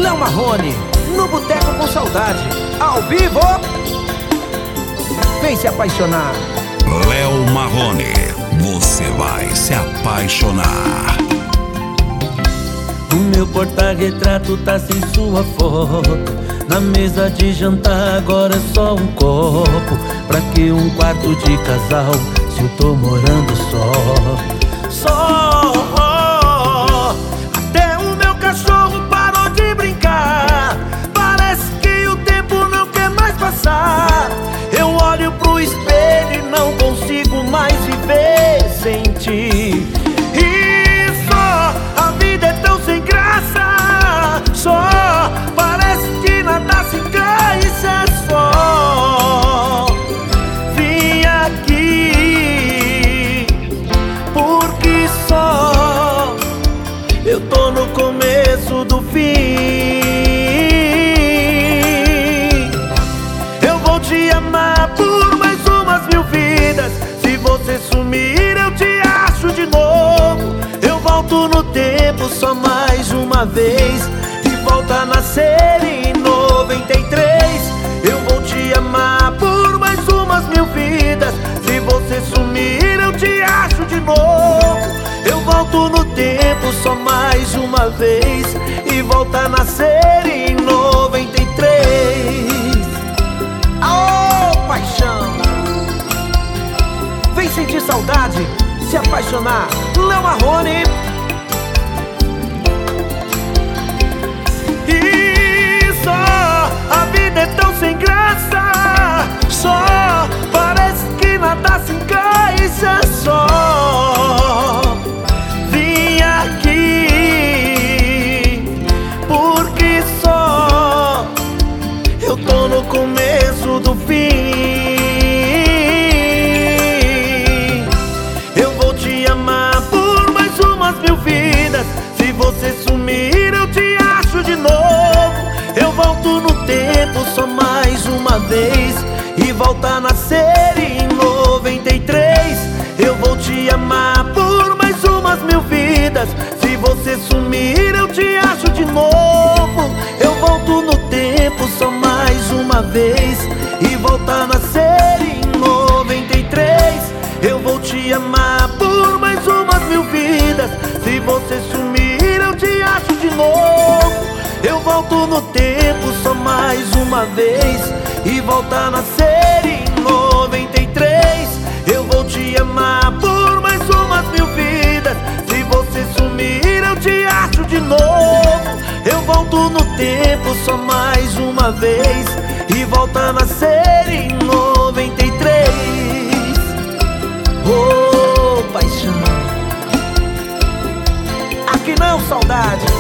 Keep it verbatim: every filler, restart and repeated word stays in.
Léo Marrone, no Boteco com Saudade, ao vivo. Vem se apaixonar. Léo Marrone, você vai se apaixonar. O meu porta-retrato tá sem sua foto. Na mesa de jantar agora é só um copo. Pra que um quarto de casal se eu tô morando só? Só. Até o meu cachorro parou de brincar. Parece que o tempo não quer mais passar. Eu olho pro espelho e não consigo mais viver sem ti. E só, a vida é tão sem graça. Só, parece que nada se encaixa. É só, vim aqui, porque só eu tô no começo do fim. Eu vou te amar por mais umas mil vidas. Se você sumir eu te acho de novo. Eu volto no tempo só mais uma vez e volto a nascer em noventa e três. Eu vou te amar por mais umas mil vidas. Se você sumir eu te acho de novo. Eu volto no tempo só mais uma vez e volto a nascer em noventa e três. Aô, paixão! Vem sentir saudade, se apaixonar. Léo Marrone. E só, a vida é tão sem graça. Só, parece que nada se encaixa. Só, vim aqui, porque só eu tô no começo do fim. Eu vou te amar por mais umas mil vidas. Se você sumir eu te acho de novo. Eu volto no tempo só mais uma vez e volto a nascer em noventa e três. Eu vou te amar por mais umas mil vidas. Se você sumir eu te acho de novo. Eu volto no tempo só mais uma vez e volto a nascer em noventa e três. Eu vou te amar por mais umas mil vidas. Se você sumir eu te acho de novo. Eu volto no tempo só mais uma vez e volto a nascer em noventa e três. Eu vou te amar por mais umas mil vidas. Se você sumir eu te acho de novo. Eu volto no tempo só mais uma vez e volto a nascer em noventa e três. Ô, paixão! Aqui não, saudade!